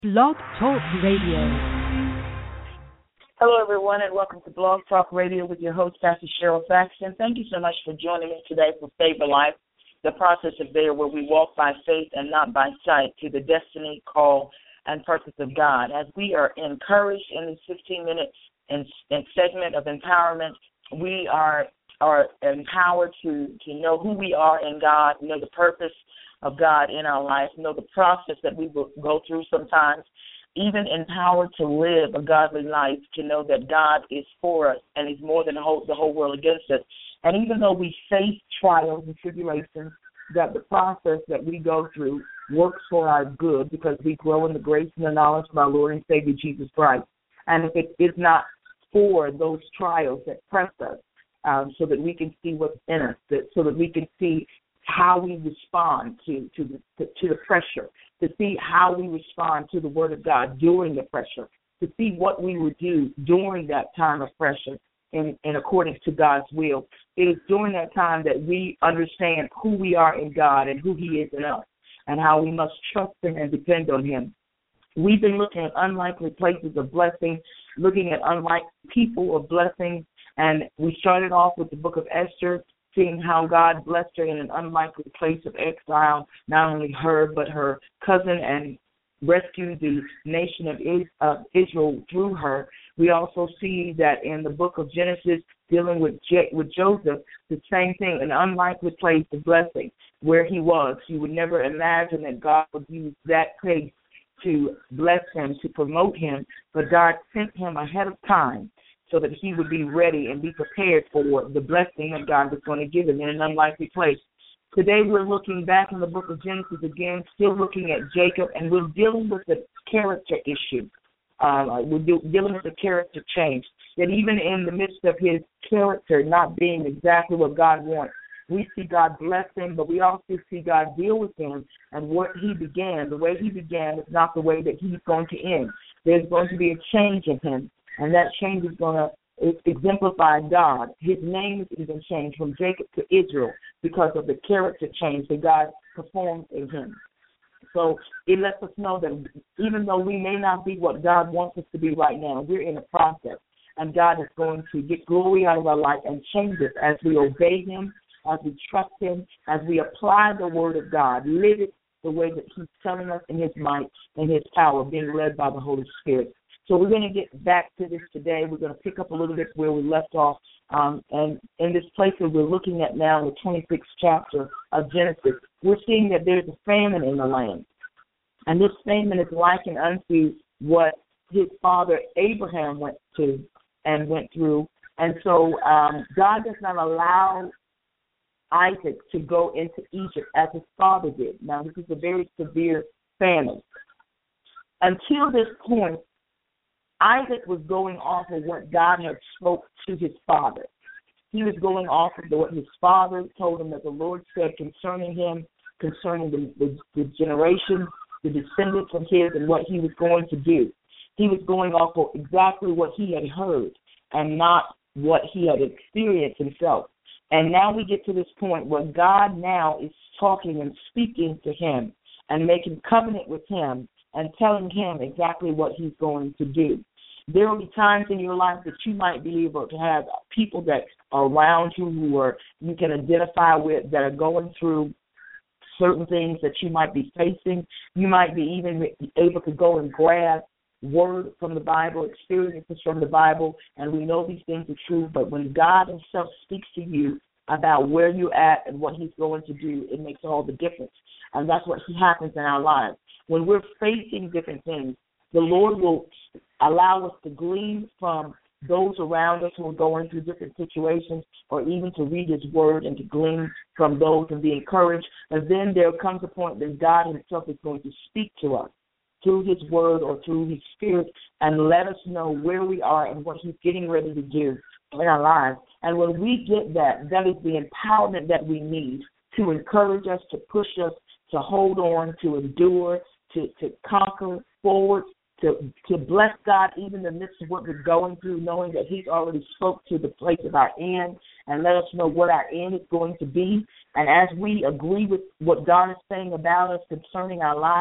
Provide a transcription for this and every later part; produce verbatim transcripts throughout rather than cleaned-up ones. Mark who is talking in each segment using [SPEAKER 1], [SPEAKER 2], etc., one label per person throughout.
[SPEAKER 1] Blog Talk Radio.
[SPEAKER 2] Hello, everyone, and welcome to Blog Talk Radio with your host, Pastor Cheryl Saxton. Thank you so much for joining me today for Favor Life, the process of there where we walk by faith and not by sight to the destiny, call, and purpose of God. As we are encouraged in this fifteen-minute in, in segment of empowerment, we are are empowered to, to know who we are in God, know the purpose of God in our life, know the process that we will go through sometimes, even empowered to live a godly life, to know that God is for us and He's more than the whole, the whole world against us. And even though we face trials and tribulations, that the process that we go through works for our good because we grow in the grace and the knowledge of our Lord and Savior Jesus Christ. And if it is not for those trials that press us, um, so that we can see what's in us, that, so that we can see how we respond to, to, the, to, to the pressure, to see how we respond to the Word of God during the pressure, to see what we would do during that time of pressure in, in accordance to God's will. It is during that time that we understand who we are in God and who He is in us and how we must trust Him and depend on Him. We've been looking at unlikely places of blessing, looking at unlikely people of blessing, and we started off with the book of Esther, seeing how God blessed her in an unlikely place of exile, not only her but her cousin, and rescued the nation of Israel through her. We also see that in the book of Genesis, dealing with Je- with Joseph, the same thing, an unlikely place of blessing, where he was. You would never imagine that God would use that place to bless him, to promote him, but God sent him ahead of time so that he would be ready and be prepared for the blessing that God was going to give him in an unlikely place. Today we're looking back in the book of Genesis again, still looking at Jacob, and we're dealing with the character issue. Uh, we're do, dealing with the character change, that even in the midst of his character not being exactly what God wants, we see God bless him, but we also see God deal with him, and what he began, the way he began is not the way that he's going to end. There's going to be a change in him. And that change is going to exemplify God. His name is even changed from Jacob to Israel because of the character change that God performed in him. So it lets us know that even though we may not be what God wants us to be right now, we're in a process. And God is going to get glory out of our life and change us as we obey Him, as we trust Him, as we apply the Word of God, live it the way that He's telling us in His might and His power, being led by the Holy Spirit. So we're going to get back to this today. We're going to pick up a little bit where we left off. Um, and in this place that we're looking at now, in the twenty-sixth chapter of Genesis, we're seeing that there's a famine in the land. And this famine is likened unto what his father Abraham went to and went through. And so um, God does not allow Isaac to go into Egypt as his father did. Now, this is a very severe famine. Until this point, Isaac was going off of what God had spoke to his father. He was going off of what his father told him that the Lord said concerning him, concerning the, the, the generation, the descendants of his, and what he was going to do. He was going off of exactly what he had heard and not what he had experienced himself. And now we get to this point where God now is talking and speaking to him and making covenant with him and telling him exactly what he's going to do. There will be times in your life that you might be able to have people that are around you who are you can identify with that are going through certain things that you might be facing. You might be even able to go and grab word from the Bible, experiences from the Bible, and we know these things are true. But when God Himself speaks to you about where you're at and what He's going to do, it makes all the difference. And that's what happens in our lives. When we're facing different things, the Lord will allow us to glean from those around us who are going through different situations, or even to read His Word and to glean from those and be encouraged. And then there comes a point that God Himself is going to speak to us through His Word or through His Spirit and let us know where we are and what He's getting ready to do in our lives. And when we get that, that is the empowerment that we need to encourage us, to push us, to hold on, to endure, to, to conquer forward, to to bless God even in the midst of what we're going through, knowing that He's already spoke to the place of our end and let us know what our end is going to be. And as we agree with what God is saying about us concerning our lives,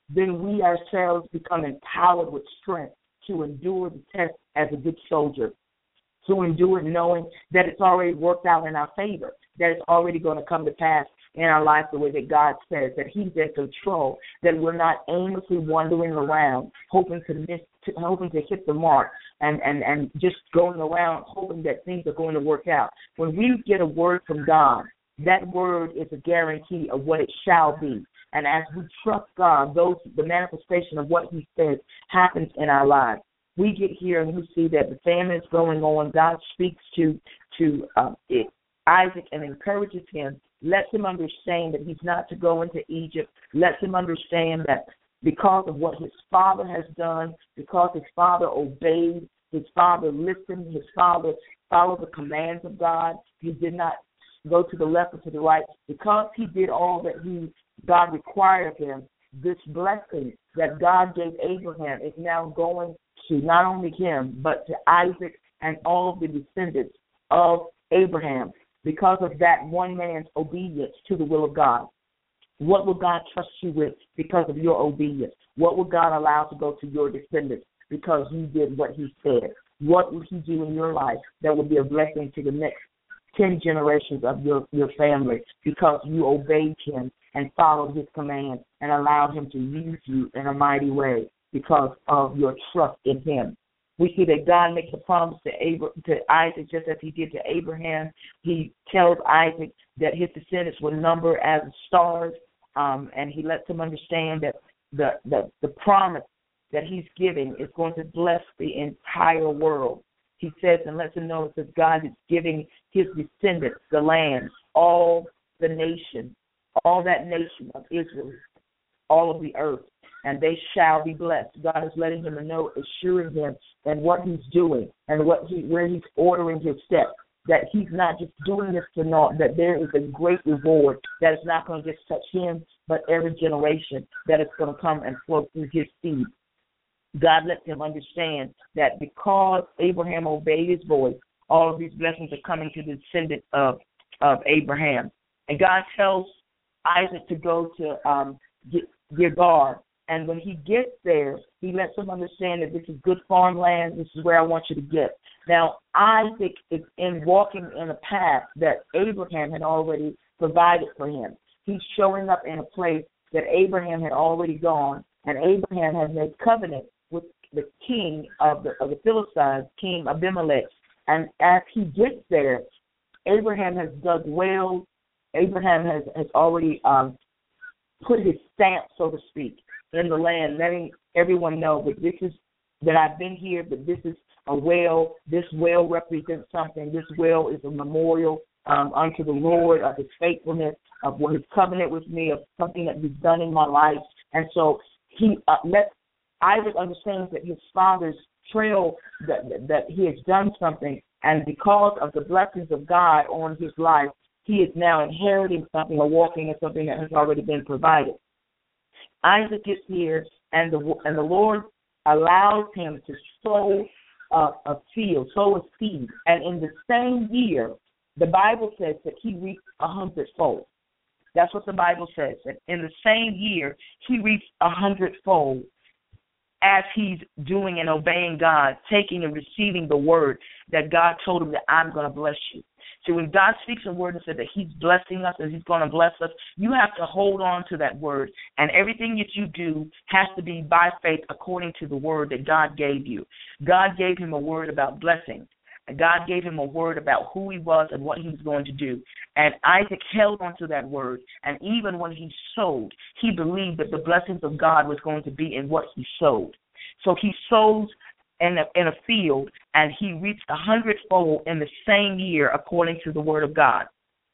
[SPEAKER 2] then we ourselves become empowered with strength to endure the test as a good soldier, to endure it knowing that it's already worked out in our favor, that it's already going to come to pass in our life the way that God says, that he's in control, that we're not aimlessly wandering around, hoping to miss, to, hoping to hit the mark, and, and, and just going around hoping that things are going to work out. When we get a word from God, that word is a guarantee of what it shall be. And as we trust God, those the manifestation of what he says happens in our lives. We get here and we see that the famine is going on. God speaks to to uh, it, Isaac and encourages him, lets him understand that he's not to go into Egypt, lets him understand that because of what his father has done, because his father obeyed, his father listened, his father followed the commands of God, he did not go to the left or to the right. Because he did all that he God required of him, this blessing that God gave Abraham is now going to not only him, but to Isaac and all of the descendants of Abraham because of that one man's obedience to the will of God. What will God trust you with because of your obedience? What will God allow to go to your descendants because you did what he said? What will he do in your life that will be a blessing to the next ten generations of your, your family because you obeyed him and followed his command and allowed him to use you in a mighty way because of your trust in him? We see that God makes a promise to Abraham, to Isaac, just as he did to Abraham. He tells Isaac that his descendants will number as the stars, um, and he lets him understand that the, the, the promise that he's giving is going to bless the entire world. He says and lets him know that God is giving his descendants the land, all the nation, all that nation of Israel, all of the earth, and they shall be blessed. God is letting him know, assuring him that what he's doing and what he, where he's ordering his steps, that he's not just doing this to naught, that there is a great reward that is not going to just touch him, but every generation that is going to come and flow through his seed. God lets him understand that because Abraham obeyed his voice, all of these blessings are coming to the descendant of, of Abraham. And God tells Isaac to go to um, Gerar. And when he gets there, he lets him understand that this is good farmland. This is where I want you to get. Now, Isaac is in walking in a path that Abraham had already provided for him. He's showing up in a place that Abraham had already gone, and Abraham has made covenant with the king of the, of the Philistines, King Abimelech. And as he gets there, Abraham has dug wells. Abraham has, has already um, put his stamp, so to speak, in the land, letting everyone know that this is that I've been here, but this is a well. This well represents something. This well is a memorial um, unto the Lord of his faithfulness, of what his covenant with me, of something that he's done in my life. And so he uh, lets Isaac understands that his father's trail, that, that he has done something, and because of the blessings of God on his life, he is now inheriting something or walking in something that has already been provided. Isaac gets here, and the and the Lord allows him to sow a, a field, sow a seed. And in the same year, the Bible says that he reaped a hundredfold. That's what the Bible says. And in the same year, he reaped a hundredfold as he's doing and obeying God, taking and receiving the word that God told him that I'm going to bless you. So when God speaks a word and says that he's blessing us and he's going to bless us, you have to hold on to that word. And everything that you do has to be by faith according to the word that God gave you. God gave him a word about blessing. And God gave him a word about who he was and what he was going to do. And Isaac held on to that word. And even when he sowed, he believed that the blessings of God was going to be in what he sowed. So he sows in a, in a field, and he reached a hundredfold in the same year, according to the word of God.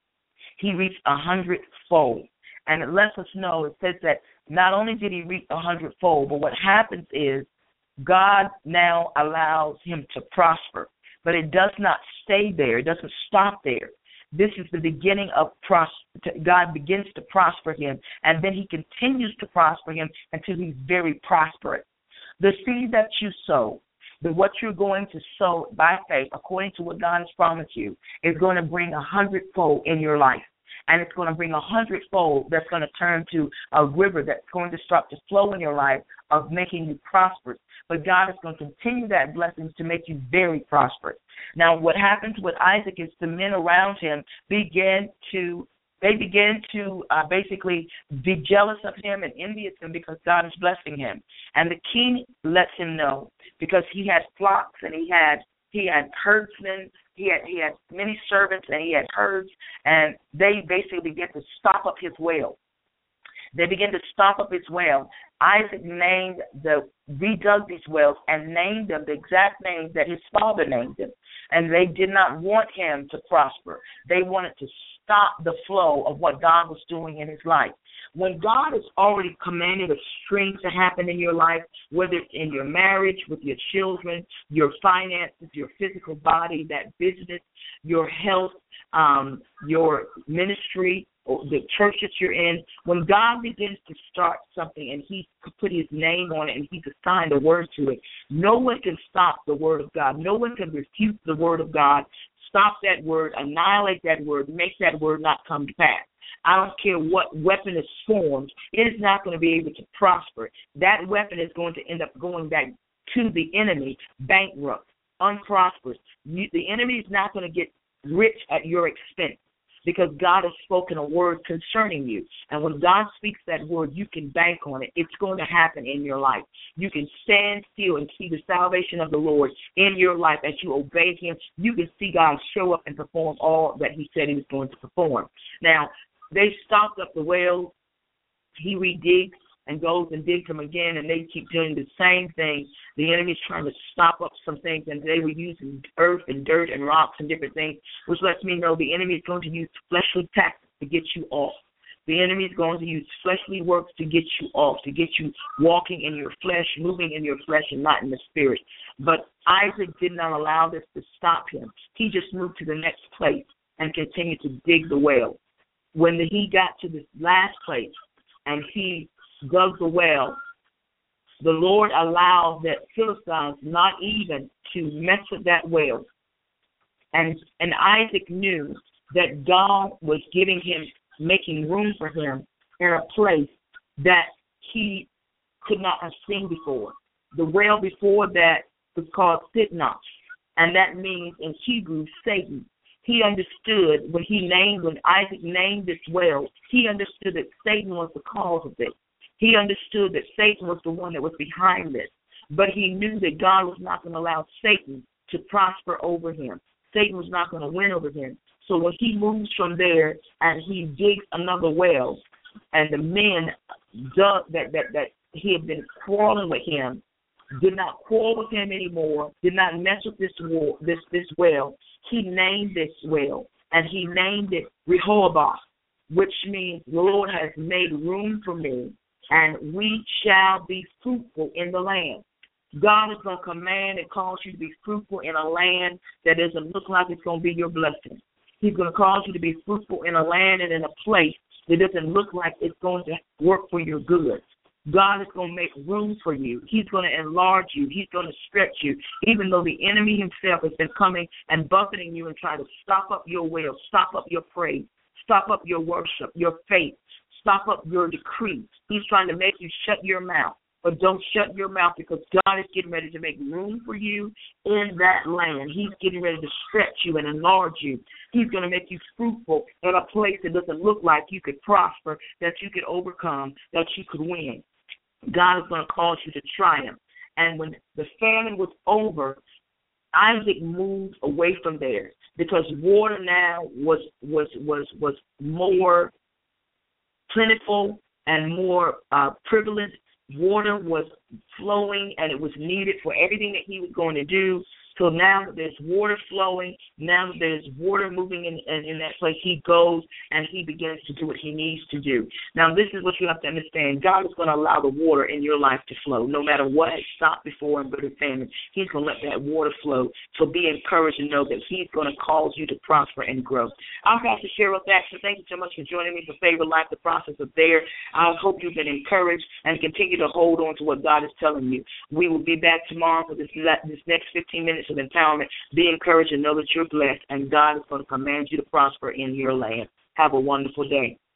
[SPEAKER 2] He reached a hundredfold. And it lets us know, it says that not only did he reach a hundredfold, but what happens is God now allows him to prosper. But it does not stay there. It doesn't stop there. This is the beginning of pros- God begins to prosper him, and then he continues to prosper him until he's very prosperous. The seed that you sow, the what you're going to sow by faith, according to what God has promised you, is going to bring a hundredfold in your life. and it's going to bring a hundredfold that's going to turn to a river that's going to start to flow in your life of making you prosperous. But God is going to continue that blessing to make you very prosperous. Now, what happens with Isaac is the men around him begin to They begin to uh, basically be jealous of him and envious him because God is blessing him. And the king lets him know because he had flocks and he had he had herdsmen, he had he had many servants and he had herds, and they basically begin to stop up his well. They begin to stop up his well. Isaac named the redug these wells and named them the exact names that his father named them. And they did not want him to prosper. They wanted to stop the flow of what God was doing in his life. When God has already commanded a stream to happen in your life, whether it's in your marriage, with your children, your finances, your physical body, that business, your health, um, your ministry, or the church that you're in, when God begins to start something and he put his name on it and he's assigned a word to it, no one can stop the word of God. No one can refute the word of God, stop that word, annihilate that word, make that word not come to pass. I don't care what weapon is formed, it is not going to be able to prosper. That weapon is going to end up going back to the enemy, bankrupt, unprosperous. You, the enemy is not going to get rich at your expense, because God has spoken a word concerning you. And when God speaks that word, you can bank on it. It's going to happen in your life. You can stand still and see the salvation of the Lord in your life as you obey him. You can see God show up and perform all that he said he was going to perform. Now, they stopped up the wells. He redigs and goes and digs them again, and they keep doing the same thing. The enemy's trying to stop up some things, and they were using earth and dirt and rocks and different things, which lets me know the enemy is going to use fleshly tactics to get you off. The enemy is going to use fleshly works to get you off, to get you walking in your flesh, moving in your flesh and not in the spirit. But Isaac did not allow this to stop him. He just moved to the next place and continued to dig the well. When the, he got to this last place and he dug the well, the Lord allowed that Philistines not even to mess with that well. And and Isaac knew that God was giving him, making room for him in a place that he could not have seen before. The well before that was called Sidnosh, and that means in Hebrew, Satan. He understood when he named, when Isaac named this well, he understood that Satan was the cause of it. He understood that Satan was the one that was behind this. But he knew that God was not going to allow Satan to prosper over him. Satan was not going to win over him. So when he moves from there and he digs another well, and the men dug that, that, that he had been quarreling with him, did not quarrel with him anymore, did not mess with this well, this, this well, he named this well, and he named it Rehoboth, which means the Lord has made room for me, and we shall be fruitful in the land. God is going to command and cause you to be fruitful in a land that doesn't look like it's going to be your blessing. He's going to cause you to be fruitful in a land and in a place that doesn't look like it's going to work for your good. God is going to make room for you. He's going to enlarge you. He's going to stretch you, even though the enemy himself has been coming and buffeting you and trying to stop up your will, stop up your praise, stop up your worship, your faith, stop up your decree. He's trying to make you shut your mouth. But don't shut your mouth, because God is getting ready to make room for you in that land. He's getting ready to stretch you and enlarge you. He's going to make you fruitful in a place that doesn't look like you could prosper, that you could overcome, that you could win. God is going to cause you to triumph. And when the famine was over, Isaac moved away from there, because water now was was was was more plentiful and more uh, prevalent. Water was flowing, and it was needed for everything that he was going to do. So now that there's water flowing, now that there's water moving in, in, in that place, he goes and he begins to do what he needs to do. Now, this is what you have to understand. God is going to allow the water in your life to flow. No matter what has stopped before in bitter famine, he's going to let that water flow. So be encouraged and know that he's going to cause you to prosper and grow. I'm Pastor Cheryl Thaxton. Thank you so much for joining me for Favor Life, the process of there. I hope you've been encouraged and continue to hold on to what God is telling you. We will be back tomorrow for this, this next fifteen minutes of empowerment. Be encouraged and know that you're blessed, and God is going to command you to prosper in your land. Have a wonderful day.